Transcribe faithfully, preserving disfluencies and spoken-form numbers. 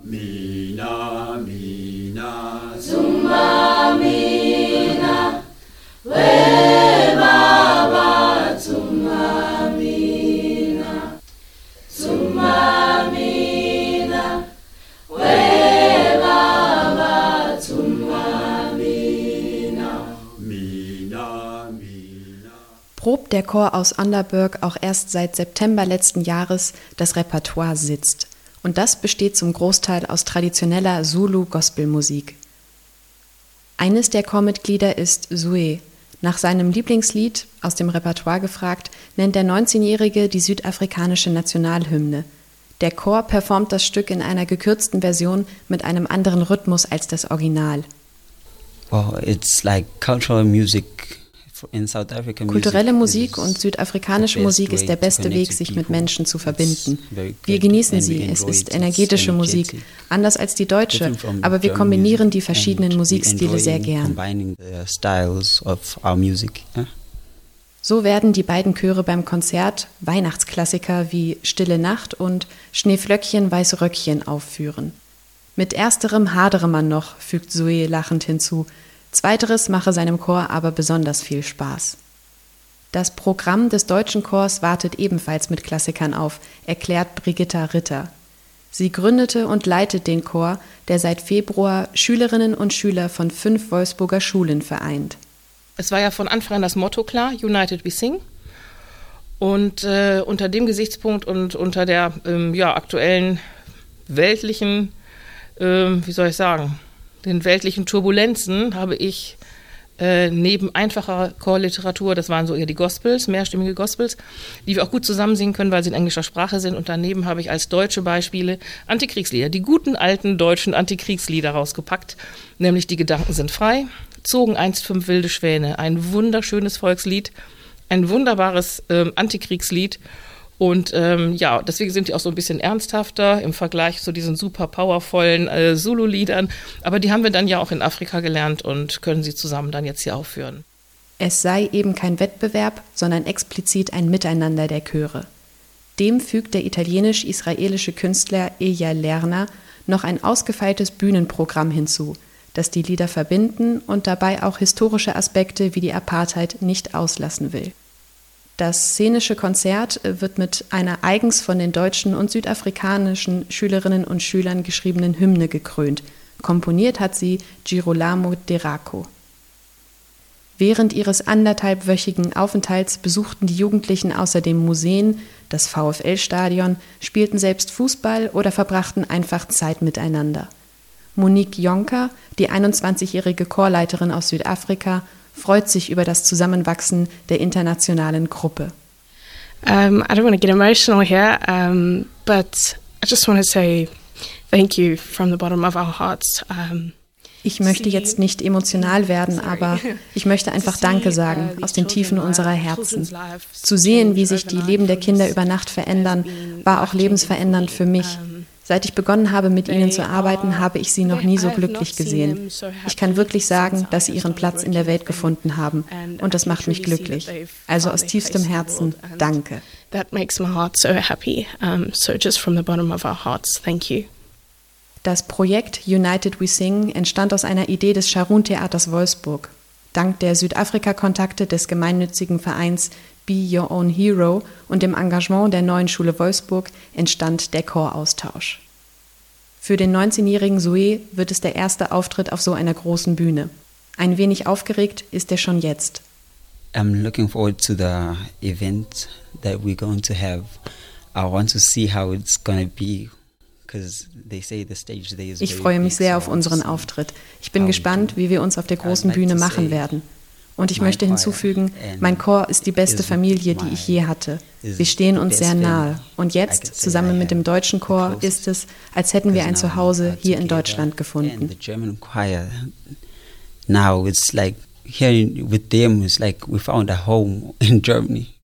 Mina, mina, zumba, mina, we baba, zumba, mina, zumba, mina, we baba, zumba, mina, mina, mina. Probt der Chor aus Onderburg auch erst seit September letzten Jahres, das Repertoire sitzt. Und das besteht zum Großteil aus traditioneller Zulu-Gospelmusik. Eines der Chormitglieder ist Zoué. Nach seinem Lieblingslied, aus dem Repertoire gefragt, nennt der neunzehnjährige die südafrikanische Nationalhymne. Der Chor performt das Stück in einer gekürzten Version mit einem anderen Rhythmus als das Original. Well, it's like cultural music. Kulturelle Musik und südafrikanische Musik ist der beste Weg, sich mit Menschen zu verbinden. Wir genießen sie, es ist energetische Musik, anders als die deutsche, aber wir kombinieren die verschiedenen Musikstile sehr gern. So werden die beiden Chöre beim Konzert Weihnachtsklassiker wie Stille Nacht und Schneeflöckchen, weiße Röckchen aufführen. Mit ersterem hadere man noch, fügt Zoué lachend hinzu. Zweiteres mache seinem Chor aber besonders viel Spaß. Das Programm des deutschen Chors wartet ebenfalls mit Klassikern auf, erklärt Brigitta Ritter. Sie gründete und leitet den Chor, der seit Februar Schülerinnen und Schüler von fünf Wolfsburger Schulen vereint. Es war ja von Anfang an das Motto klar, United We Sing. Und äh, unter dem Gesichtspunkt und unter der ähm, ja, aktuellen weltlichen, ähm, wie soll ich sagen, den weltlichen Turbulenzen habe ich äh, neben einfacher Chorliteratur, das waren so eher die Gospels, mehrstimmige Gospels, die wir auch gut zusammen singen können, weil sie in englischer Sprache sind. Und daneben habe ich als deutsche Beispiele Antikriegslieder, die guten alten deutschen Antikriegslieder rausgepackt, nämlich Die Gedanken sind frei, Zogen einst fünf wilde Schwäne, ein wunderschönes Volkslied, ein wunderbares ähm, Antikriegslied. Und ähm, ja, deswegen sind die auch so ein bisschen ernsthafter im Vergleich zu diesen super powervollen äh, Zulu-Liedern. Aber die haben wir dann ja auch in Afrika gelernt und können sie zusammen dann jetzt hier aufführen. Es sei eben kein Wettbewerb, sondern explizit ein Miteinander der Chöre. Dem fügt der italienisch-israelische Künstler Eyal Lerner noch ein ausgefeiltes Bühnenprogramm hinzu, das die Lieder verbinden und dabei auch historische Aspekte wie die Apartheid nicht auslassen will. Das szenische Konzert wird mit einer eigens von den deutschen und südafrikanischen Schülerinnen und Schülern geschriebenen Hymne gekrönt. Komponiert hat sie Girolamo Deraco. Während ihres anderthalbwöchigen Aufenthalts besuchten die Jugendlichen außerdem Museen, das VfL-Stadion, spielten selbst Fußball oder verbrachten einfach Zeit miteinander. Monique Jonker, die einundzwanzigjährige Chorleiterin aus Südafrika, freut sich über das Zusammenwachsen der internationalen Gruppe. Um, I don't want to get emotional here, um, but I just want to say thank you from the bottom of our hearts. Um, ich möchte jetzt nicht emotional werden, aber ich möchte einfach Danke sagen aus den Tiefen unserer Herzen. Zu sehen, wie sich die Leben der Kinder über Nacht verändern, war auch lebensverändernd für mich. Seit ich begonnen habe, mit ihnen zu arbeiten, habe ich sie noch nie so glücklich gesehen. Ich kann wirklich sagen, dass sie ihren Platz in der Welt gefunden haben. Und das macht mich glücklich. Also aus tiefstem Herzen, danke. That makes my heart so happy. Um, so just from the bottom of our hearts, thank you. Das Projekt United We Sing entstand aus einer Idee des Scharun-Theaters Wolfsburg. Dank der Südafrika-Kontakte des gemeinnützigen Vereins Be Your Own Hero und dem Engagement der Neuen Schule Wolfsburg entstand der Choraustausch. Für den neunzehnjährigen Zoué wird es der erste Auftritt auf so einer großen Bühne. Ein wenig aufgeregt ist er schon jetzt. I'm looking forward to the event that we're going to have. I want to see how it's going to be. Ich freue mich sehr auf unseren Auftritt. Ich bin gespannt, wie wir uns auf der großen Bühne machen werden. Und ich möchte hinzufügen, mein Chor ist die beste Familie, die ich je hatte. Wir stehen uns sehr nahe. Und jetzt, zusammen mit dem deutschen Chor, ist es, als hätten wir ein Zuhause hier in Deutschland gefunden. Now it's like here with them, it's like we found a home in Germany.